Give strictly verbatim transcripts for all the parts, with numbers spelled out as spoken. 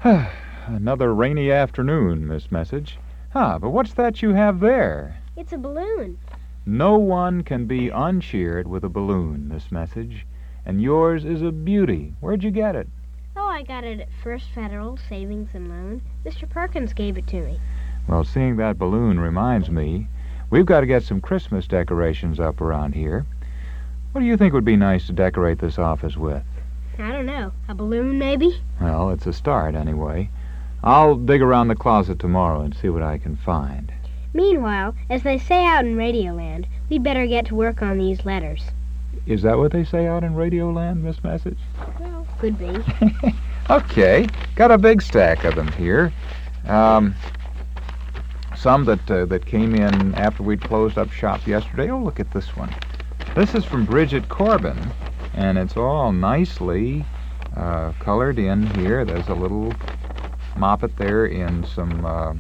Another rainy afternoon, Miss Message. Ah, but what's that you have there? It's a balloon. No one can be uncheered with a balloon, Miss Message. And yours is a beauty. Where'd you get it? Oh, I got it at First Federal Savings and Loan. Mister Perkins gave it to me. Well, seeing that balloon reminds me, we've got to get some Christmas decorations up around here. What do you think would be nice to decorate this office with? I don't know. A balloon, maybe? Well, it's a start, anyway. I'll dig around the closet tomorrow and see what I can find. Meanwhile, as they say out in Radioland, we'd better get to work on these letters. Is that what they say out in Radioland, Miss Message? Well, could be. Okay. Got a big stack of them here. Um, some that uh, that came in after we'd closed up shop yesterday. Oh, look at this one. This is from Bridget Corbin, and it's all nicely uh, colored in here. There's a little moppet there in some uh,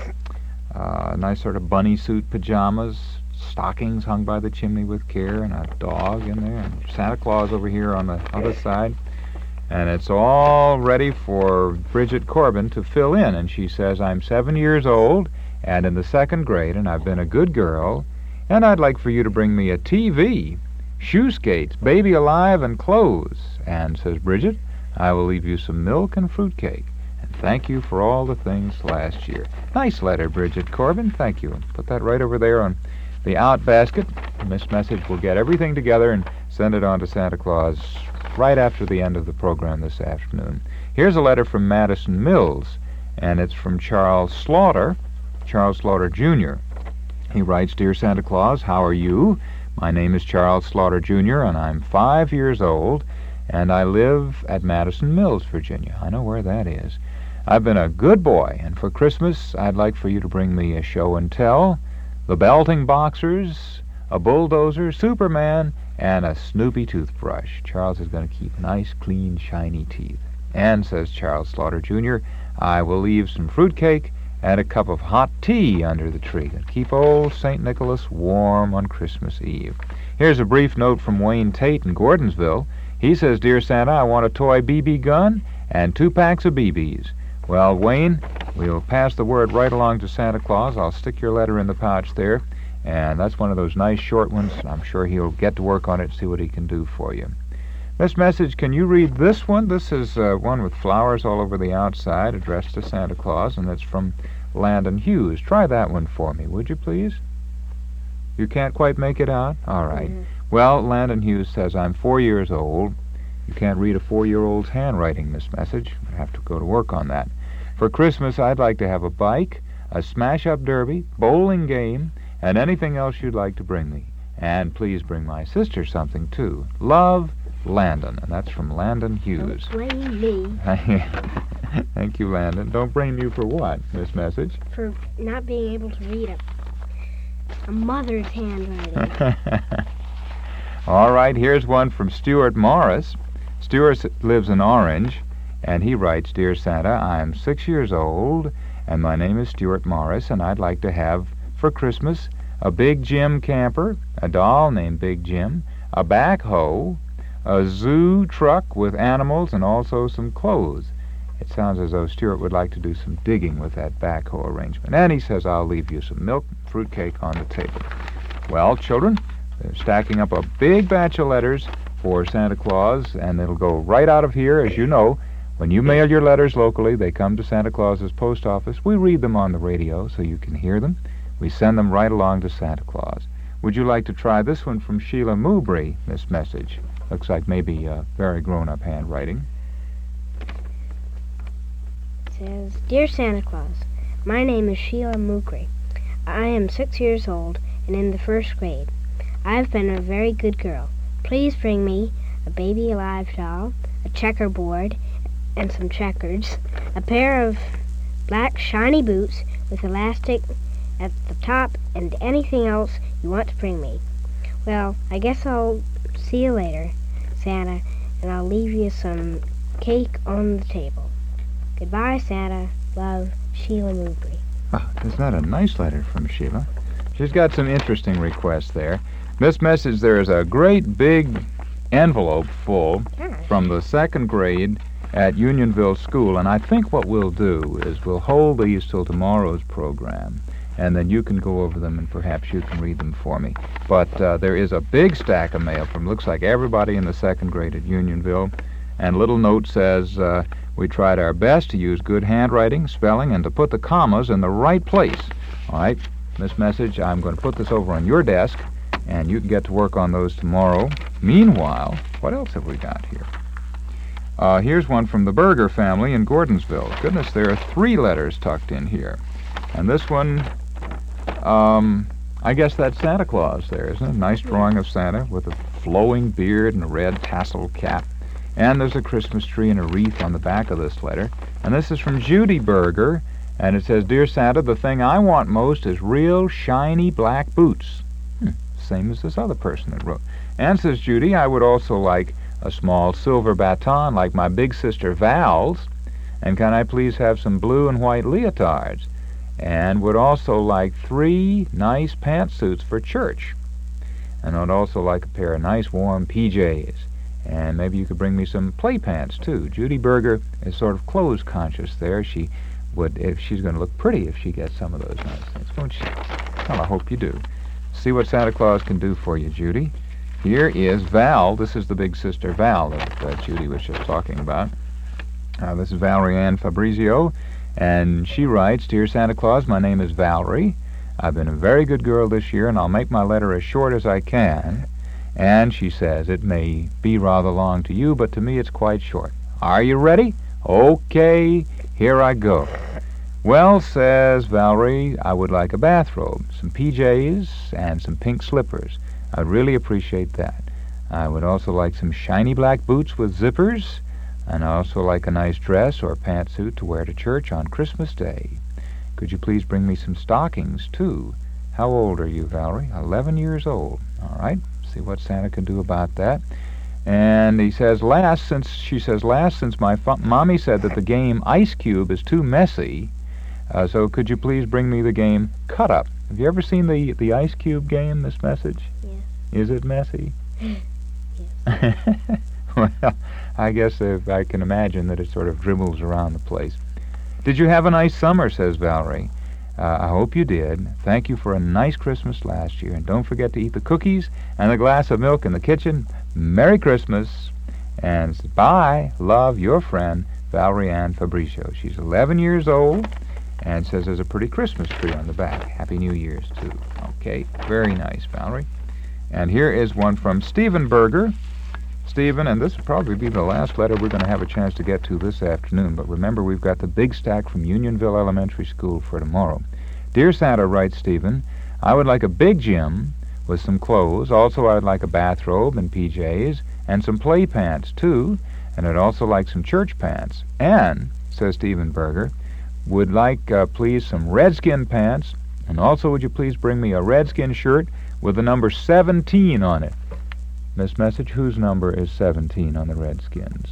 uh, nice sort of bunny suit pajamas, stockings hung by the chimney with care, and a dog in there, and Santa Claus over here on the other side. And it's all ready for Bridget Corbin to fill in. And she says, I'm seven years old and in the second grade, and I've been a good girl, and I'd like for you to bring me a T V, shoe skates, baby alive, and clothes. And, says Bridget, I will leave you some milk and fruitcake. And thank you for all the things last year. Nice letter, Bridget Corbin. Thank you. Put that right over there on the out basket. Miss Message will get everything together and send it on to Santa Claus right after the end of the program this afternoon. Here's a letter from Madison Mills, and it's from Charles Slaughter, Charles Slaughter, Junior He writes, Dear Santa Claus, how are you? My name is Charles Slaughter, Junior, and I'm five years old, and I live at Madison Mills, Virginia. I know where that is. I've been a good boy, and for Christmas, I'd like for you to bring me a show and tell, the Belting Boxers, a bulldozer, Superman, and a Snoopy toothbrush. Charles is going to keep nice, clean, shiny teeth. And, says Charles Slaughter, Junior, I will leave some fruitcake and a cup of hot tea under the tree and keep old Saint Nicholas warm on Christmas Eve. Here's a brief note from Wayne Tate in Gordonsville. He says, Dear Santa, I want a toy B B gun and two packs of B Bs. Well, Wayne, we'll pass the word right along to Santa Claus. I'll stick your letter in the pouch there. And that's one of those nice short ones. I'm sure he'll get to work on it, see what he can do for you. Miss Message, can you read this one? This is uh, one with flowers all over the outside, addressed to Santa Claus, and it's from Landon Hughes. Try that one for me, would you please? You can't quite make it out? All right. Mm-hmm. Well, Landon Hughes says, I'm four years old. You can't read a four-year-old's handwriting, Miss Message. I have to go to work on that. For Christmas, I'd like to have a bike, a smash-up derby, bowling game, and anything else you'd like to bring me. And please bring my sister something, too. Love, Landon. And that's from Landon Hughes. Don't blame me. Thank you, Landon. Don't blame you for what, Miss Message? For not being able to read a, a mother's handwriting. All right, here's one from Stuart Morris. Stuart lives in Orange, and he writes, Dear Santa, I'm six years old, and my name is Stuart Morris, and I'd like to have for Christmas a Big Jim camper, a doll named Big Jim, a backhoe, a zoo truck with animals, and also some clothes. It sounds as though Stuart would like to do some digging with that backhoe arrangement. And he says, I'll leave you some milk and fruitcake on the table. Well, children, they're stacking up a big batch of letters for Santa Claus, and it'll go right out of here. As you know, when you mail your letters locally, they come to Santa Claus's post office. We read them on the radio so you can hear them. We send them right along to Santa Claus. Would you like to try this one from Sheila Mowbray, Miss Message? Looks like maybe uh, very grown-up handwriting. It says, Dear Santa Claus, my name is Sheila Mowbray. I am six years old and in the first grade. I've been a very good girl. Please bring me a baby alive doll, a checkerboard, and some checkers, a pair of black shiny boots with elastic at the top, and anything else you want to bring me. Well, I guess I'll see you later, Santa, and I'll leave you some cake on the table. Goodbye, Santa. Love, Sheila Mowbray. Oh, isn't that a nice letter from Sheila? She's got some interesting requests there. This message, there is a great big envelope full Gosh. from the second grade at Unionville School, and I think what we'll do is we'll hold these till tomorrow's program, and then you can go over them and perhaps you can read them for me. But uh, there is a big stack of mail from looks like everybody in the second grade at Unionville, and a little note says, uh, we tried our best to use good handwriting, spelling, and to put the commas in the right place. All right, this message, I'm going to put this over on your desk, and you can get to work on those tomorrow. Meanwhile, what else have we got here? Uh, here's one from the Berger family in Gordonsville. Goodness, there are three letters tucked in here. And this one, um, I guess that's Santa Claus there, isn't it? Nice drawing of Santa with a flowing beard and a red tasseled cap. And there's a Christmas tree and a wreath on the back of this letter. And this is from Judy Berger, and it says, Dear Santa, the thing I want most is real shiny black boots. Hmm, same as this other person that wrote. And says Judy, I would also like a small silver baton like my big sister Val's, and can I please have some blue and white leotards? And would also like three nice pantsuits for church. And I'd also like a pair of nice warm P Js. And maybe you could bring me some play pants, too. Judy Berger is sort of clothes conscious there. She would, if she's going to look pretty if she gets some of those nice things, won't she? Well, I hope you do. See what Santa Claus can do for you, Judy. Here is Val. This is the big sister Val that uh, Judy was just talking about. Uh, this is Valerie Ann Fabrizio, and she writes, Dear Santa Claus, my name is Valerie. I've been a very good girl this year, and I'll make my letter as short as I can. And she says, it may be rather long to you, but to me it's quite short. Are you ready? Okay, here I go. Well, says Valerie, I would like a bathrobe, some P Js, and some pink slippers. I'd really appreciate that. I would also like some shiny black boots with zippers, and I also like a nice dress or pantsuit to wear to church on Christmas Day. Could you please bring me some stockings, too? How old are you, Valerie? Eleven years old. All right. See what Santa can do about that. And he says, last, since, she says, last, since my fu- mommy said that the game Ice Cube is too messy, uh, so could you please bring me the game Cut Up? Have you ever seen the, the Ice Cube game, this message? Yes. Is it messy? Yes. Well, I guess uh, I can imagine that it sort of dribbles around the place. Did you have a nice summer, says Valerie. Uh, I hope you did. Thank you for a nice Christmas last year. And don't forget to eat the cookies and the glass of milk in the kitchen. Merry Christmas. And bye. Love, your friend, Valerie Ann Fabrizio. She's eleven years old and says there's a pretty Christmas tree on the back. Happy New Year's, too. Okay, very nice, Valerie. And here is one from Stephen Berger. Stephen, and this will probably be the last letter we're going to have a chance to get to this afternoon, but remember we've got the big stack from Unionville Elementary School for tomorrow. Dear Santa, writes Stephen, I would like a big gym with some clothes. Also, I'd like a bathrobe and P Js and some play pants, too, and I'd also like some church pants. And, says Stephen Berger, would like, uh, please, some redskin pants, and also would you please bring me a redskin shirt with the number seventeen on it. This message, whose number is seventeen on the Redskins?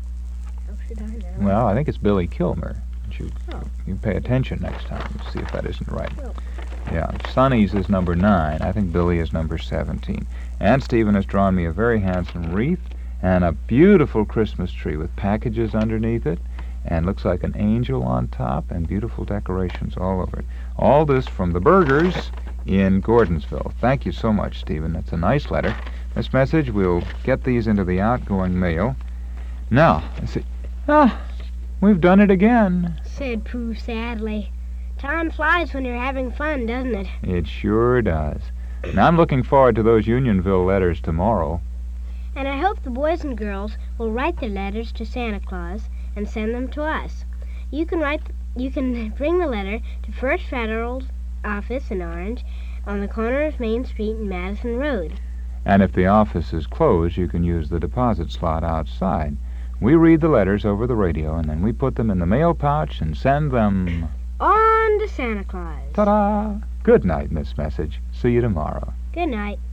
How should I know? Well, I think it's Billy Kilmer. You, Oh. you pay attention next time and see if that isn't right. Oh. Yeah, Sonny's is number nine. I think Billy is number seventeen. And Stephen has drawn me a very handsome wreath and a beautiful Christmas tree with packages underneath it, and looks like an angel on top, and beautiful decorations all over it. All this from the Bergers in Gordonsville. Thank you so much, Stephen. That's a nice letter. This message, we'll get these into the outgoing mail. Now, let's see. Ah, we've done it again. Said Prue sadly. Time flies when you're having fun, doesn't it? It sure does. Now, I'm looking forward to those Unionville letters tomorrow. And I hope the boys and girls will write their letters to Santa Claus and send them to us. You can write. You can bring the letter to First Federal Office in Orange on the corner of Main Street and Madison Road. And if the office is closed, you can use the deposit slot outside. We read the letters over the radio, and then we put them in the mail pouch and send them... On to Santa Claus. Ta-da! Good night, Miss Message. See you tomorrow. Good night.